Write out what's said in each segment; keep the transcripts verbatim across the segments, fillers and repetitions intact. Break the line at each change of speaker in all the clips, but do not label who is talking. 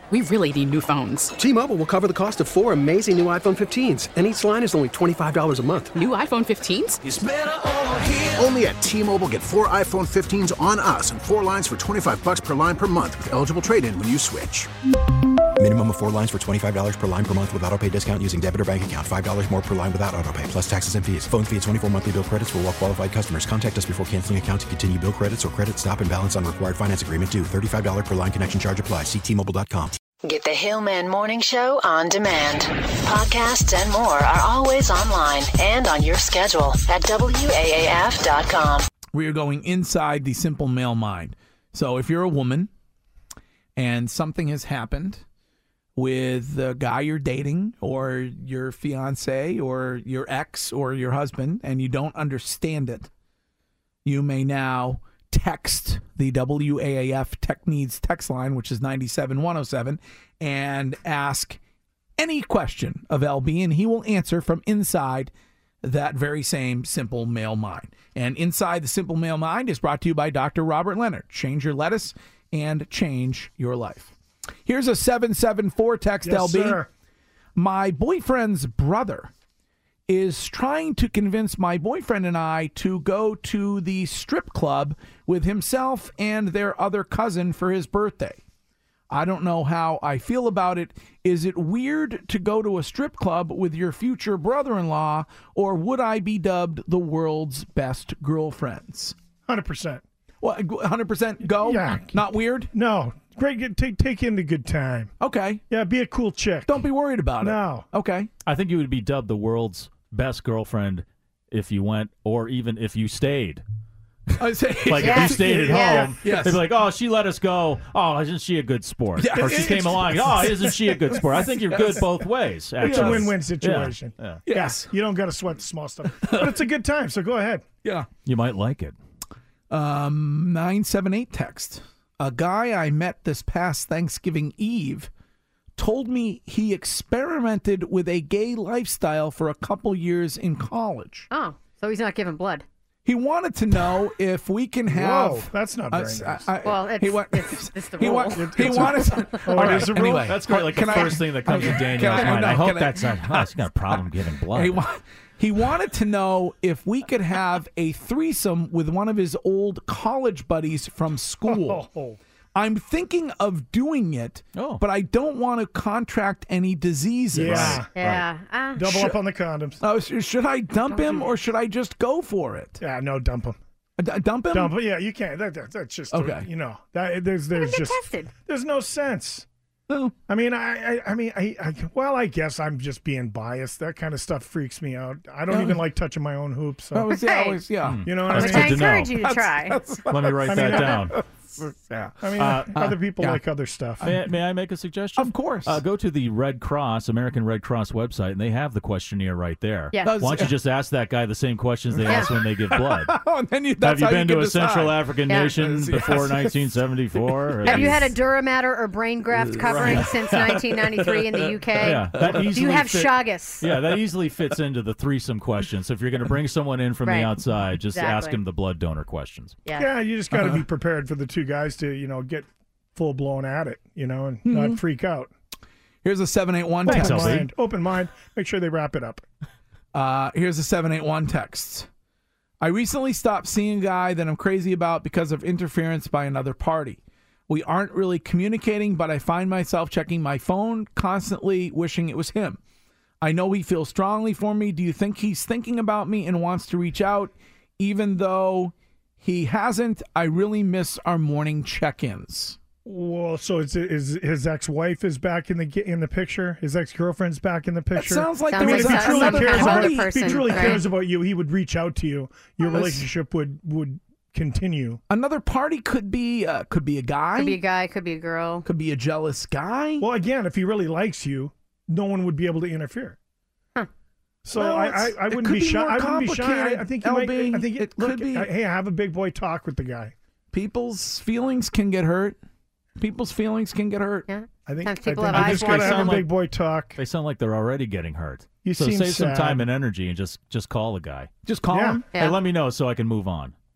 we really need new phones.
T-Mobile will cover the cost of four amazing new iPhone fifteens, and each line is only twenty-five dollars a month.
New iPhone fifteens?
It's better over here.
Only at T-Mobile, get four iPhone fifteens on us and four lines for twenty-five dollars per line per month with eligible trade-in when you switch.
Minimum of four lines for twenty-five dollars per line per month with autopay discount using debit or bank account. five dollars more per line without autopay, plus taxes and fees. Phone fee at twenty-four monthly bill credits for well-qualified customers. Contact us before canceling account to continue bill credits or credit stop and balance on required finance agreement due. thirty-five dollars per line connection charge applies. See T Mobile dot com.
Get the Hillman Morning Show on demand. Podcasts and more are always online and on your schedule at W A A F dot com.
We are going inside the simple male mind. So if you're a woman and something has happened with the guy you're dating or your fiance or your ex or your husband and you don't understand it, you may now text the W A A F Tech Needs text line, which is nine seven one oh seven, and ask any question of L B, and he will answer from inside that very same simple male mind. And Inside the Simple Male Mind is brought to you by Doctor Robert Leonard. Change your lettuce and change your life. Here's a seven seven four text,
yes,
L B.
Sir.
My boyfriend's brother is trying to convince my boyfriend and I to go to the strip club with himself and their other cousin for his birthday. I don't know how I feel about it. Is it weird to go to a strip club with your future brother-in-law, or would I be dubbed the world's best girlfriends?
one hundred percent.
Well, one hundred percent go?
Yeah.
Not weird?
No. Great. Take, take in the good time.
Okay.
Yeah, be a cool chick.
Don't be worried about it.
No.
Okay.
I think you would be dubbed the world's best girlfriend if you went, or even if you stayed.
I say,
like
yes.
if you stayed at
yes.
home,
yes.
they'd be like, "Oh, she let us go. Oh, isn't she a good sport?"
Yeah.
Or she came along. Oh, isn't she a good sport? I think you're
Yes.
good both ways. Actually.
It's a win-win situation.
Yeah.
Yeah.
Yes.
You don't got to sweat the small stuff, but it's a good time. So go ahead.
Yeah.
You might like it.
Um, nine seven eight text. A guy I met this past Thanksgiving Eve told me he experimented with a gay lifestyle for a couple years in college.
Oh, so he's not giving blood.
He wanted to know if we can have.
Whoa, that's not very
a-
nice.
I- I-
Well, it's,
he wa-
it's, it's the
he
rule.
wa- he wanted to.
Oh,
All
it
right,
is a rule?
anyway,
That's great. Like the
can I-
first thing that comes to Daniel's
Can I-
mind.
no,
I hope
can I-
that's not. Oh, he's got a problem giving blood.
He, wa- he wanted to know if we could have a threesome with one of his old college buddies from school.
Oh.
I'm thinking of doing it,
Oh.
but I don't want to contract any diseases.
Yeah.
Yeah. Ah.
Double
Should-
up on the condoms.
Oh, sh- should I dump
Don't
him
do
or should I just go for it?
Yeah, no, dump them.
Uh, d- dump him?
Dump 'em. Yeah, you can't. That, that, that's just
Okay.
You know, that, there's
Let him
there's
get
just
tested.
there's no sense.
No.
I mean, I, I, I mean, I, I, well, I guess I'm just being biased. That kind of stuff freaks me out. I don't
Yeah.
even like touching my own hoops. So.
That was, yeah,
Hey.
always, yeah.
You know what
That's
I
Which
mean?
I
good to know.
encourage you to try.
Let me write
I mean,
that down.
yeah.
I mean,
Uh,
other people
yeah.
like other stuff.
May, I- may I make a suggestion?
Of course.
Uh, go to the Red Cross, American Red Cross website, and they have the questionnaire right there.
Yeah.
Does-
Why don't you just ask that guy the same questions they
Yeah.
ask when they give blood?
Oh, and then you,
Have
that's
you
how
been
you
to
can
a Central
decide.
African
Yeah.
nation
Yes,
before
yes.
nineteen seventy-four?
Have you had a Duramatter or brain graft covering since nineteen ninety-three in the U K?
Yeah, that
Do you
easily
have
fit-
Chagas?
Yeah, that easily fits into the threesome question. So if you're going to bring someone in from
Right.
the outside, just ask
Exactly.
him the blood donor questions.
Yeah.
Yeah, you just got to
Uh-huh.
be prepared for the two guys to, you know, get full blown at it, you know, and
Mm-hmm.
not freak out.
Here's a seven eight one
Thanks,
text.
Open
Elsie.
mind. Open mind. Make sure they wrap it up.
Uh, here's a seven eight one text. I recently stopped seeing a guy that I'm crazy about because of interference by another party. We aren't really communicating, but I find myself checking my phone constantly, wishing it was him. I know he feels strongly for me. Do you think he's thinking about me and wants to reach out? Even though he hasn't, I really miss our morning check-ins.
Well, so it's, is his ex-wife is back in the ge- in the picture? His ex-girlfriend's back in the
It
picture?
sounds like
Sounds
there
I mean,
was
if
like
he
a,
truly
some kind
cares
of
about
other
if he
person,
truly
right?
cares about you, he would reach out to you. Your
Well,
relationship would would continue.
another party could be uh, could be a guy,
Could be a guy, could be a girl.
could be a jealous guy.
Well, again, if he really likes you, no one would be able to interfere.
Huh.
So
Well,
I, I,
it's-
I
it
wouldn't
could
be
be
shy.
more
I wouldn't be shy. I, I think you
complicated,
might. I
L B.
think
It
look,
could be.
uh, hey, have a big boy talk with the guy.
People's feelings can get hurt. People's feelings can get hurt.
Yeah.
I think.
Sometimes
I
people
think
have
you
eyes
just gotta
for
have a
sound
big
like-
boy talk.
They sound like they're already getting hurt.
You
so
seem
save some
sad.
time and energy and just just call the guy.
Just call
Yeah.
him.
Yeah.
Hey, let me know so I can move on.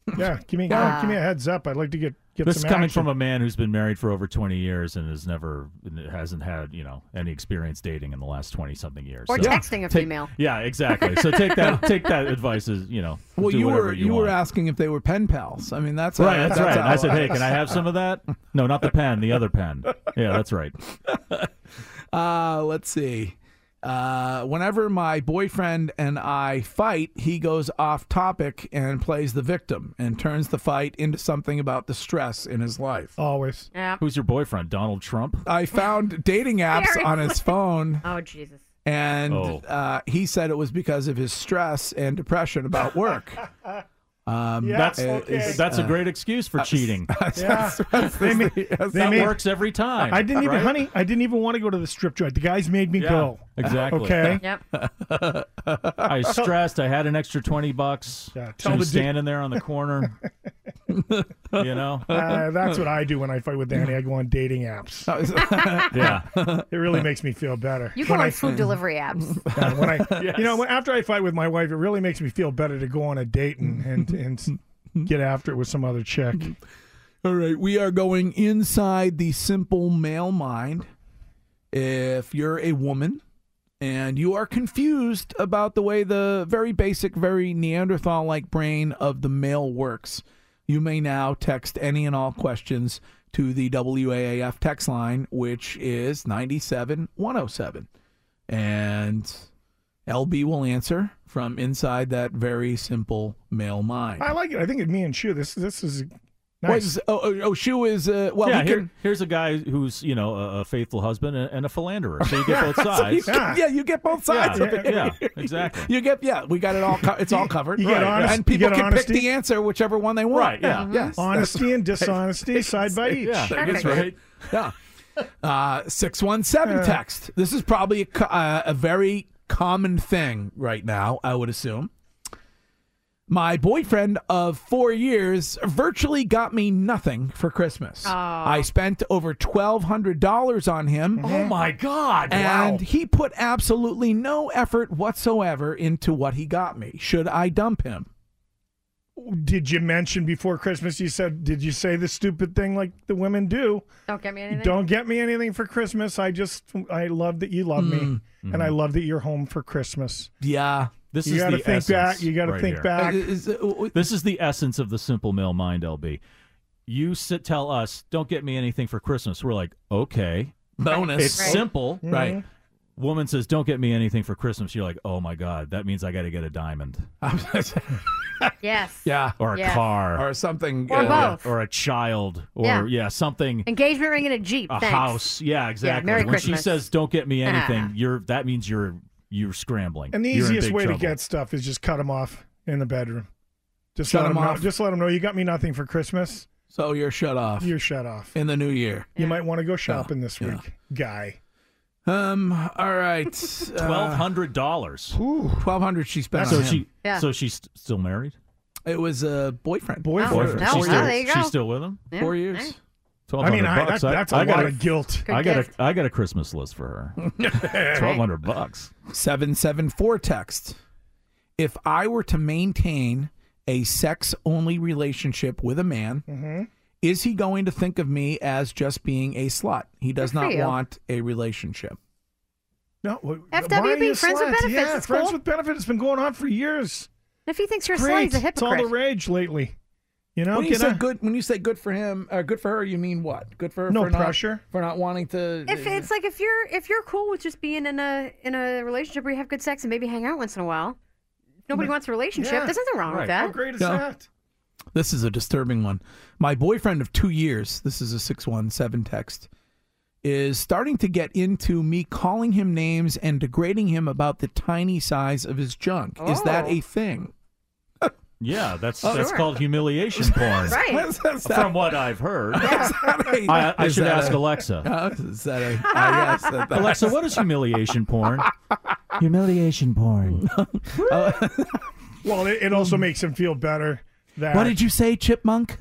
Yeah, give me
Ah.
uh, give me a heads up. I'd like to get get
This is
some
coming
action.
from a man who's been married for over twenty years and has never hasn't had you know any experience dating in the last twenty something years.
Or
So
texting a
take-
female.
Yeah, exactly. So take that take that advice as you know.
Well,
do
you
whatever
were
you,
you
want.
were asking if they were pen pals. I mean, that's
Right,
uh,
that's, right.
how-
I said, hey, can I have some of that? No, not the pen, the other pen. Yeah, that's right.
Uh, let's see. Uh, whenever my boyfriend and I fight, he goes off topic and plays the victim and turns the fight into something about the stress in his life.
Always.
Yeah.
Who's your boyfriend? Donald Trump?
I found dating apps on his phone,
Oh, Jesus.
and
Oh.
uh, he said it was because of his stress and depression about work. Um,
Yeah,
That's
okay.
that's a great excuse for cheating.
Yeah. They made, they
That
made,
works every time.
I didn't even,
right?
honey, I didn't even want to go to the strip joint. The guys made me
Yeah,
go.
exactly.
Okay.
Yep.
I was stressed. I had an extra twenty bucks.
Yeah,
She
tell
was
the di-
standing there on the corner. you know?
Uh, that's what I do when I fight with Danny. I go on dating apps.
Yeah.
It really makes me feel better.
You go
when
on
I,
food delivery apps.
uh, when I,
Yes.
you know, when- after I fight with my wife, it really makes me feel better to go on a date and and, and get after it with some other chick.
All right, we are going inside the simple male mind. If you're a woman and you are confused about the way the very basic, very Neanderthal-like brain of the male works, you may now text any and all questions to the W A A F text line, which is nine seven one oh seven. And L B will answer from inside that very simple male mind.
I like it. I think it me and Shu. This this is
What
nice.
is- oh, oh, oh, Shu is, uh, well,
yeah,
he
here,
can...
here's a guy who's, you know, a, a faithful husband and, and a philanderer. So you get both sides.
yeah. yeah, you get both sides
Yeah,
of it.
yeah, exactly.
You get, yeah, we got it all. Co- it's all covered.
You get
Right.
honest-
and people
you get
can
honesty?
pick the answer, whichever one they want.
Right, yeah.
Yes.
Honesty and dishonesty side by each.
Yeah, that's
Perfect.
right.
Yeah. Uh, six one seven
Uh.
text. This is probably a, co- uh, a very common thing right now, I would assume. My boyfriend of four years virtually got me nothing for Christmas. I spent over twelve hundred dollars on him.
Oh, my God.
And
wow.
he put absolutely no effort whatsoever into what he got me. Should I dump him?
Did you mention before Christmas? You said, did you say the stupid thing like the women do?
Don't get me anything.
Don't get me anything for Christmas. I just, I love that you love me,
Mm-hmm.
and I love that you're home for Christmas.
Yeah.
This
You
is
got to
the
think
essence
back. You got to
right
think
here.
back.
Is- is-
This is the essence of the simple male mind, L B. You sit, tell us, don't get me anything for Christmas. We're like, okay.
bonus.
It's
Right.
simple.
Right.
Woman says, don't get me anything for Christmas. You're like, oh, my God, that means I got to get a diamond
Yes.
yeah.
or a
Yes.
car
Or something.
Or
uh,
both.
or a child or,
Yeah.
yeah, something.
Engagement ring and a Jeep.
A
Thanks.
house, yeah, exactly.
Merry
when she
Christmas.
says, "Don't get me anything,"
Ah.
you're that means you're you're scrambling.
And the
You're in
easiest
big
way
trouble.
to get stuff is just cut them off in the bedroom. Just
Shut
let
'em
them know.
off.
Just let them know you got me nothing for Christmas.
So you're shut off
You're shut off.
in the new year.
You might want to go shopping this
yeah.
week, guy.
Um. All right.
Twelve hundred dollars.
Twelve hundred. She spent
So
on him.
she,
Yeah.
so she's st- still married.
It was a boyfriend.
Boyfriend.
Boyfriend. Oh,
she's
well,
still,
there you go.
she's still with him.
Yeah.
Four
Hey.
years.
Twelve
I mean,
hundred
I,
bucks.
that, that's a
I
lot
got
of guilt.
Good
I got
gift.
a I got a Christmas list for her. Twelve hundred bucks.
Seven seven four text. If I were to maintain a sex only relationship with a man,
Mm-hmm.
is he going to think of me as just being a slut? He does
Good for
not
you.
want a relationship.
No, wh-
F W B,
why are you
friends with
sluts?
benefits,
Yeah,
it's
friends
cool.
with benefits. It's been going on for years.
If he thinks you're a slut,
Great.
he's a
It's all
hypocrite.
the rage lately. You know,
When you
get
say
a-
good, when you say good for him, uh, good for her, you mean what? Good for her
No
for not-
pressure.
for not wanting to.
If it's like if you're if you're cool with just being in a in a relationship where you have good sex and maybe hang out once in a while, if nobody wants a relationship.
Yeah.
There's nothing wrong
Right.
with
How
that.
great is
No.
that?
This is a disturbing one. My boyfriend of two years, this is a six one seven text, is starting to get into me calling him names and degrading him about the tiny size of his junk. Is that
Oh.
a thing?
Yeah, that's
Oh,
that's
sure.
called humiliation porn.
Right.
Is that-
From what I've heard.
is that a-
I, I
is
should
that
ask
a-
Alexa.
Uh, is that a, I guess that- that-
Alexa, what is humiliation porn? humiliation porn.
Well, it, it also makes him feel better that.
What did you say, Chipmunk?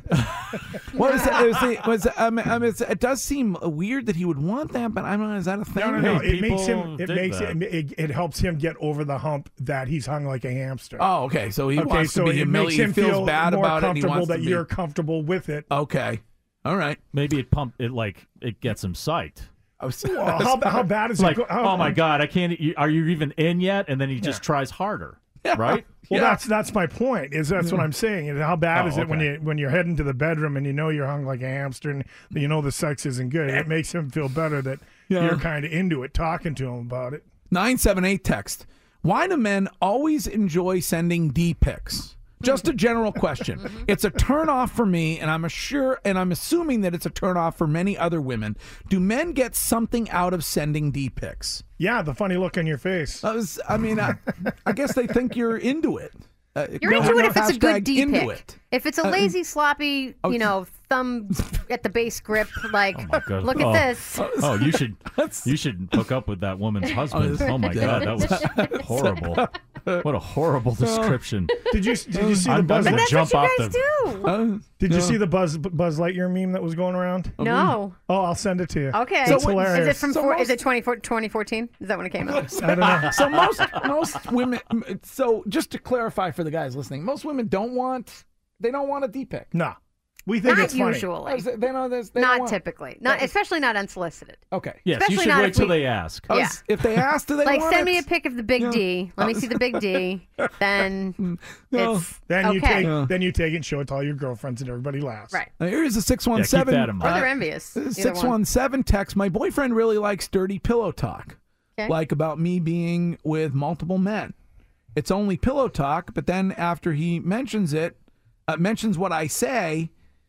What is it? Was it, was it, um, um, it's, it does seem weird that he would want that, but I don't know. Is that a thing?
No, no, no.
Hey,
It makes him.
people
It
dig
makes
that.
him. It, it helps him get over the hump that he's hung like a hamster.
Oh, okay. So he
okay,
wants
so
to be
it makes
humiliated.
him
He feels
feel
bad
more
about it. And he
comfortable
wants
that
to be.
you're comfortable with it.
Okay. All right.
Maybe it pump it like it gets him psyched.
I was,
Well, how, how bad is
Like,
it? Go- how,
oh my God, I can't. You, are you even in yet? And then he just tries harder, right?
Well,
Yeah.
that's that's my point. Is that's what I'm saying? Is how bad
Oh,
is it when
okay.
you when you're heading to the bedroom and you know you're hung like a hamster and you know the sex isn't good? It makes him feel better that
Yeah.
you're kind of into it, talking to him about it.
nine seven eight text. Why do men always enjoy sending D pics? Just a general question. It's a turn off for me, and I'm sure, and I'm assuming that it's a turn off for many other women. Do men get something out of sending D pics?
Yeah, the funny look on your face.
I, was, I mean, I, I guess they think you're into it. Uh,
You're
no-
into it
no
if it's a good
hashtag
D
into
pic.
it.
If it's a
Uh,
lazy, sloppy,
okay.
you know, thumb at the base grip, like,
Oh my God.
look at
Oh.
this.
Oh, you should you should hook up with that woman's husband.
Oh,
Oh my
yeah.
God, that was horrible. What a horrible description.
Did you did you see the
I'm
Buzz?
done
But
with
that's
jump
what
off
you guys
the-
do.
Uh,
Did you
no.
see the Buzz Buzz Lightyear meme that was going around?
No.
Oh, I'll send it to you.
Okay.
It's
So
hilarious.
Is it from
So
four,
most-
is it twenty fourteen? Is that when it came out?
I don't know.
So most most women. So just to clarify for the guys listening, most women don't want. They don't want a D pic.
No, we think
Not
it's funny.
usually.
They know this. They don't
Not
want-
typically. Not especially not unsolicited.
Okay.
Yes,
Especially
you should
not
wait
if
till
we-
they ask.
I
Yeah.
was- If they ask, do they
Like,
want
send
it?
me a pic of the big D. Let me see the big D. Then
No.
it's
Then you
okay.
take
Yeah.
then you take it and show it to all your girlfriends and everybody laughs.
Right.
Now, here's a six
Yeah,
one
keep
seven.
that in
Or
mind.
they're envious. Either one.
Six one seven text. My boyfriend really likes dirty pillow talk,
Okay.
like about me being with multiple men. It's only pillow talk, but then after he mentions it, uh, mentions what I say,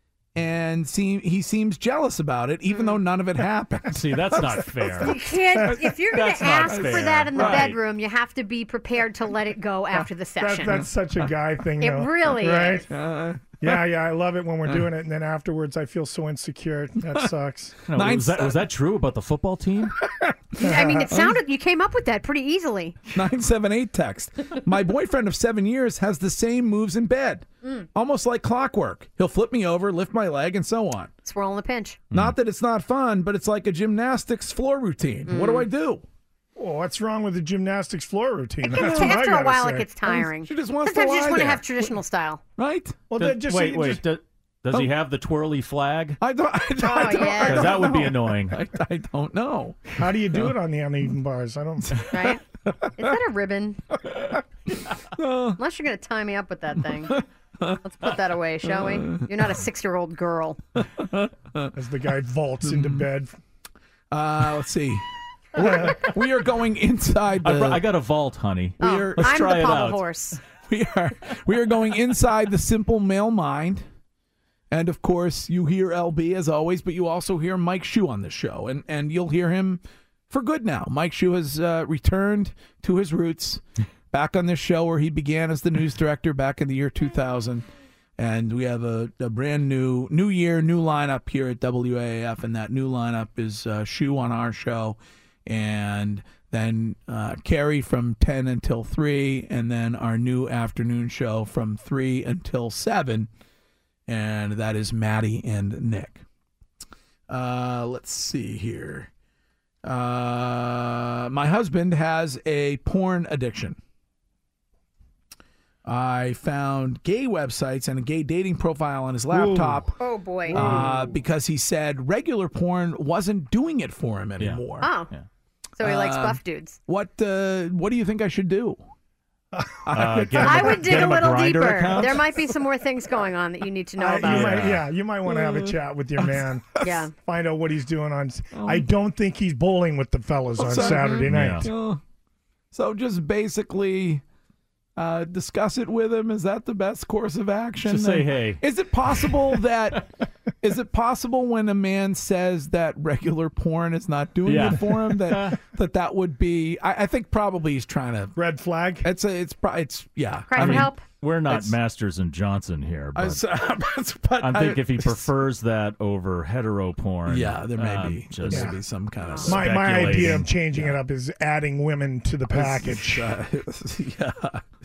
and see, he seems jealous about it, even though none of it happened.
See, that's not fair.
You can't. If you're going
That's
to
not
ask for
fair.
that in the
Right.
bedroom, you have to be prepared to let it go after the
That,
session.
that's such a guy thing.
It
though.
really
right?
is.
Uh,
Yeah, yeah, I love it when we're doing it, and then afterwards I feel so insecure. That sucks.
No,
Nine-
was, that, was that true about the football team?
I mean, it sounded. You came up with that pretty easily.
nine seven eight text. My boyfriend of seven years has the same moves in bed, almost like clockwork. He'll flip me over, lift my leg, and so on.
Swirl in the pinch.
Not that it's not fun, but it's like a gymnastics floor routine. What do I do?
Oh, what's wrong with the gymnastics floor routine?
It
That's
gets,
what I
after a
gotta
while,
say.
it gets tiring.
She just wants
Sometimes
to
you just
lie
want to
there.
have traditional style.
Right?
Well,
Does-
then just
wait, wait.
just-
do- does he have the twirly flag?
I don't. I, don't- I
Oh,
don't,
yeah.
I
Because
don't
that would be
know.
annoying.
I, I don't know.
how do you do it on the uneven bars? I don't.
Right? Is that a ribbon? Unless you're going to tie me up with that thing. Let's put that away, shall we? You're not a six-year-old girl.
As the guy vaults into bed.
Uh, let's see. We're- we are going inside
I,
the.
br- I got a vault, honey.
we
Oh,
are.
Let's
I'm
try
the
it
pommel
out.
horse.
We are. We are going inside the simple male mind. And of course, you hear L B as always, but you also hear Mike Shue on the show, and and you'll hear him for good now. Mike Shue has uh, returned to his roots, back on this show where he began as the news director back in the year two thousand, and we have a, a brand new new year, new lineup here at W A A F, and that new lineup is uh, Shue on our show, and then uh, Carrie from ten until three, and then our new afternoon show from three until seven. And that is Maddie and Nick. Uh, let's see here. Uh, my husband has a porn addiction. I found gay websites and a gay dating profile on his laptop
Oh, boy.
uh, because he said regular porn wasn't doing it for him anymore.
Oh.
Yeah.
So he likes
Um,
buff dudes.
What uh, What do you think I should do?
Uh, get him
I
a-
would dig
get
a
him
little
Grindr
deeper.
account?
There might be some more things going on that you need to know
I-
about.
you might,
Yeah.
yeah, you might want to have a chat with your man.
Yeah.
Find out what he's doing on. I don't think he's bowling with the fellas on
so-
Saturday night.
Yeah.
Uh, so just basically uh, discuss it with him. Is that the best course of action?
Just say,
And
hey.
Is it possible that is it possible when a man says that regular porn is not doing
Yeah.
it for him that that that would be? I, I think probably he's trying to.
Red flag.
It's a, it's pro- it's yeah.
Cry
I
for
mean,
help.
We're not
It's-
Masters and Johnson here,
I
but
was- but
I
I-
think if he prefers that over hetero porn,
yeah, there may
um,
be there
just
may be some kind of
My my idea
speculating.
of changing it up is adding women to the package.
Uh, yeah.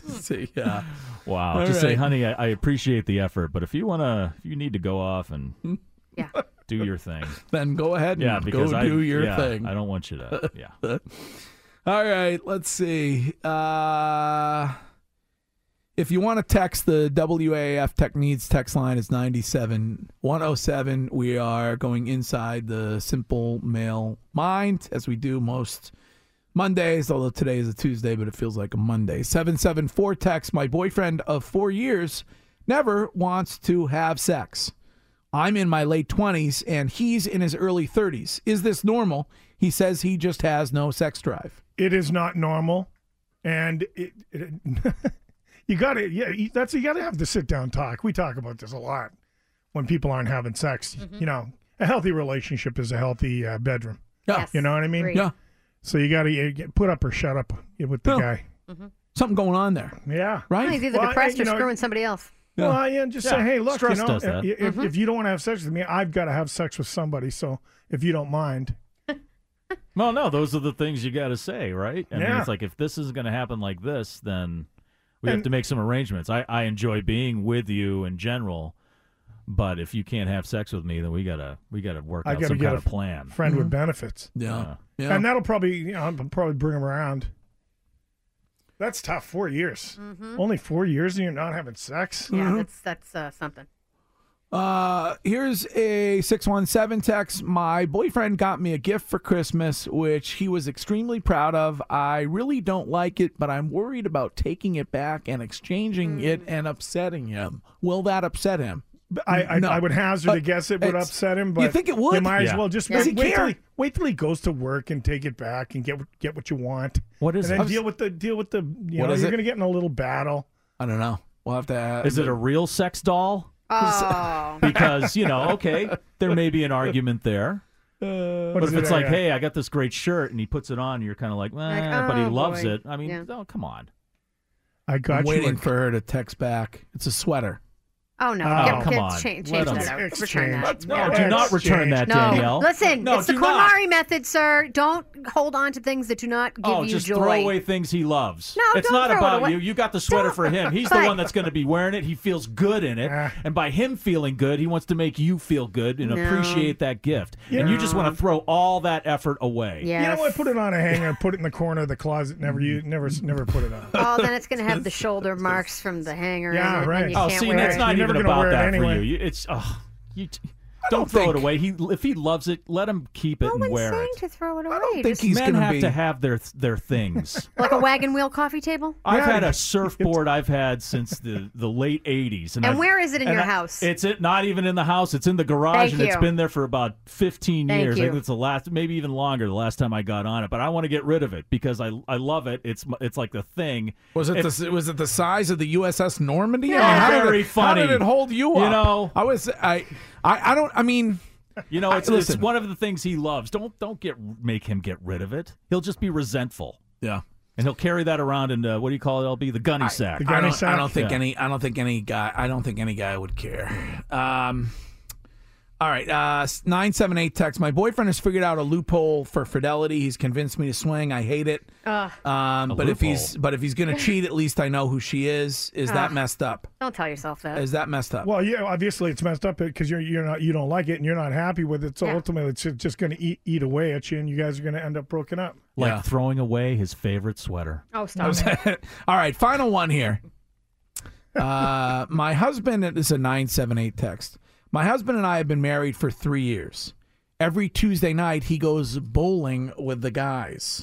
Let's see. Yeah.
Wow.
All
Just say,
right.
honey, I, I appreciate the effort, but if you wanna, if you need to go off and
Yeah.
do your thing,
Then go ahead and
yeah, because
go
I,
do your
yeah,
thing.
I don't want you to. Yeah.
All right, let's see. Uh, if you want to text, the W A A F Tech Needs text line is nine seven one oh seven. We are going inside the Simple Male Mind, as we do most Mondays, although today is a Tuesday, but it feels like a Monday. seven seven four text, my boyfriend of four years never wants to have sex. I'm in my late twenties, and he's in his early thirties. Is this normal? He says he just has no sex drive.
It is not normal, and it, it, you got to yeah. you- That's you got to have to sit down and talk. We talk about this a lot when people aren't having sex. You know, a healthy relationship is a healthy uh, bedroom.
Yeah.
Yes.
You know what I mean?
Agreed.
Yeah.
So you got to put up or shut up with the
Yeah.
guy.
Something going on there,
Yeah.
right?
He's either
Well,
depressed
you
or
know-
screwing somebody else.
Well, yeah, just
Yeah.
say, hey, look,
Stress
you know,
does that.
if, if you don't want to have sex with me, I've got to have sex with somebody. So if you don't mind,
Well, no, those are the things you got to say, right? I mean,
Yeah.
it's like if this isn't going to happen like this, then we have
And-
to make some arrangements. I, I enjoy being with you in general, but if you can't have sex with me, then we gotta we gotta work
I
out
got to
some
get
kind
a
of plan.
friend with benefits.
Yeah. Yeah.
And that'll probably, you know, I'll probably bring him around. That's tough. Four years. Only four years and you're not having sex?
Yeah, that's that's uh, something.
Uh, here's a six one seven text. My boyfriend got me a gift for Christmas, which he was extremely proud of. I really don't like it, but I'm worried about taking it back and exchanging it and upsetting him. Will that upset him?
I, I,
No.
I would hazard
Uh,
to guess it would
it's-
upset him, but
You think it would?
You might
Yeah.
as well just
Does
wait,
he
wait, till
care?
he, wait till he goes to work and take it back and get what- get what you want.
What is
and then
it?
deal with the deal with the you
What
know
is
you're
it?
going to get in a little battle.
I don't know. We'll have to ask.
Is it a real sex doll?
Oh.
Because you know, okay, there may be an argument there.
What
But
is
if
it,
it's
uh,
like, hey, I got this great shirt, and he puts it on, and you're kind of like, eh,
Like,
but he
oh,
loves
boy.
it. I mean,
Yeah.
oh, come on.
I got
I'm
you.
waiting
a-
for her to text back. It's a sweater.
Oh no!
Oh,
Get-
come
get-
on.
Change,
Let
change
him-
that out.
Exchange.
Return that.
No,
Yeah,
do not
exchange.
return that,
No,
Danielle.
listen,
no,
it's the
do not.
KonMari method, sir. Don't hold on to things that do not give
Oh,
you
just
joy.
throw away things he loves.
No,
it's
don't
not
throw it
about
away.
you. You got the sweater
Don't-
for him. He's the
but-
one that's going to be wearing it. He feels good in it,
Ah.
and by him feeling good, he wants to make you feel good and
No.
appreciate that gift. And you just want to throw all that effort away.
Yes.
You know what? Put it on a hanger. Put it in the corner of the closet. Never you never never put it on.
Oh, then it's going to have the shoulder marks from the hanger.
Yeah,
in it, and
right.
you
Oh,
can't
see,
wear
that's
it.
not
You're
even
never gonna
about
wear it
that
anyway.
for you. You- It's oh, you. T-
don't
don't throw
think-
it away. He if he loves it, let him keep it
No
and
one's
wear
saying
it.
to throw it away.
I don't think
Just
he's
Men
going
have
be.
to have their their things.
like a wagon wheel coffee table.
I've
Yeah.
had a surfboard I've had since the, the late eighties. And,
And
I've-
where is it in
and
your
I-
house?
It's it, not even in the house. It's in the garage,
Thank
and it's
you.
been there for about fifteen
Thank
years. I
you.
think it's the last, maybe even longer, the last time I got on it. But I want to get rid of it because I I love it. It's m- it's like the thing.
Was it
If-
the was it the size of the U S S Normandy? I
Yeah,
mean, how did
very
it,
funny.
How did it hold you
You
up?
know-
I was I I, I don't. I mean,
You know, it's,
I-
it's
listen.
one of the things he loves. Don't don't get make him get rid of it. He'll just be resentful,
yeah.
and he'll carry that around in uh, what do you call it? L B the gunny sack.
the
I
gunny
don't, I
sack?
don't think
Yeah.
any. I don't think any guy. I don't think any guy would care. Um, all right. Uh, nine seven eight text. My boyfriend has figured out a loophole for fidelity. He's convinced me to swing. I hate it.
Ugh.
Um,
A
but if he's
loophole.
but if he's gonna cheat, at least I know who she is. Is that
Ugh.
messed up?
Don't tell yourself that.
Is that messed up?
Well, yeah, obviously it's messed up because you're you're not you don't like it and you're not happy with it. So
Yeah.
ultimately, it's just going to eat eat away at you, and you guys are going to end up broken up.
Like
Yeah.
throwing away his favorite sweater.
oh, stop it.
All right, final one here. Uh, my husband, this is a nine seven eight text. My husband and I have been married for three years. Every Tuesday night, he goes bowling with the guys.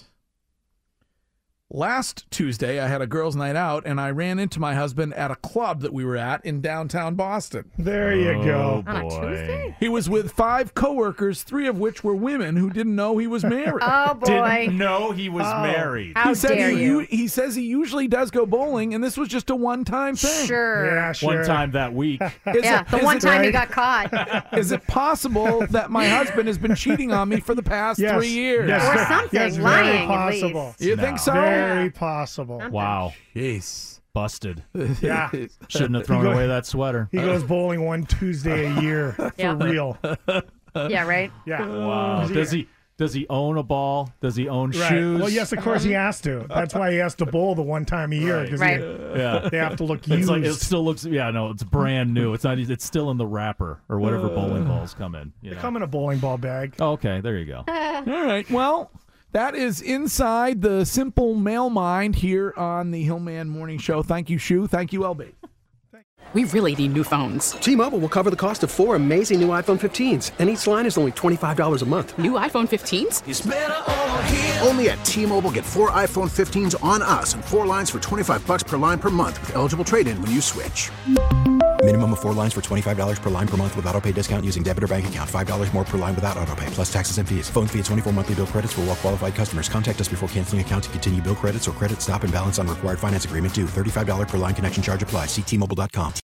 Last Tuesday, I had a girls' night out, and I ran into my husband at a club that we were at in downtown Boston.
There you go.
On a
boy.
Tuesday?
He was with five coworkers, three of which were women who didn't know he was married.
Oh boy!
Didn't know he was married.
How
he said
dare
he,
you?
he says he usually does go bowling, and this was just a one-time thing.
Sure.
Yeah, sure.
One time that week.
Is
Yeah,
it-
the
is
one
it-
time he
right?
got caught.
Is it possible that my husband has been cheating on me for the past
Yes.
three years?
Yes.
Or something,
Yes, very
lying, at least.
possible.
You
No.
think so?
Very possible.
Wow.
Jeez.
Busted.
Yeah.
Shouldn't have thrown
go-
away that sweater.
He goes bowling one Tuesday a year for
Yeah.
real.
Yeah, right.
Yeah.
Wow. Does he Does he own a ball? Does he own
Right.
shoes?
Well, yes, of course he has to. That's why he has to bowl the one time a year because
Right.
Yeah.
they have to look
It's
used.
like it still looks. Yeah, no, it's brand new. It's not. It's still in the wrapper or whatever bowling balls come in. You
They
know?
come in a bowling ball bag.
Oh, okay, there you go.
All right. Well, that is inside the Simple Male Mind here on the Hillman Morning Show. Thank you, Shu. Thank you, L B.
We really need new phones.
T-Mobile will cover the cost of four amazing new iPhone fifteens, and each line is only twenty-five dollars a month.
New iPhone fifteens?
Only at T-Mobile, get four iPhone fifteens on us and four lines for twenty-five bucks per line per month with eligible trade-in when you switch.
Minimum of four lines for twenty-five dollars per line per month with autopay discount using debit or bank account. five dollars more per line without autopay, plus taxes and fees. Phone fee at twenty-four monthly bill credits for well-qualified customers. Contact us before canceling account to continue bill credits or credit stop and balance on required finance agreement due. thirty-five dollars per line connection charge applies. See T Mobile dot com.